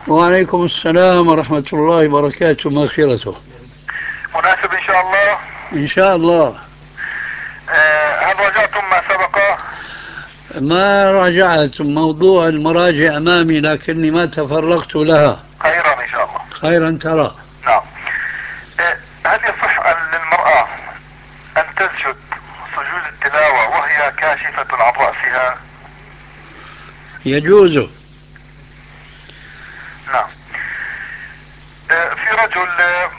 وعليكم السلام ورحمة الله وبركاته، مغفرته. مناسب إن شاء الله. إن شاء الله. هل راجعتم ما سبق؟ ما راجعت موضوع المراجع أمامي لكني ما تفرغت لها. خيرا إن شاء الله. خيرا ترى. نعم. هل يصح للمرأة أن تسجد سجود التلاوة وهي كاشفة عن رأسها؟ يجوز. نعم. في رجل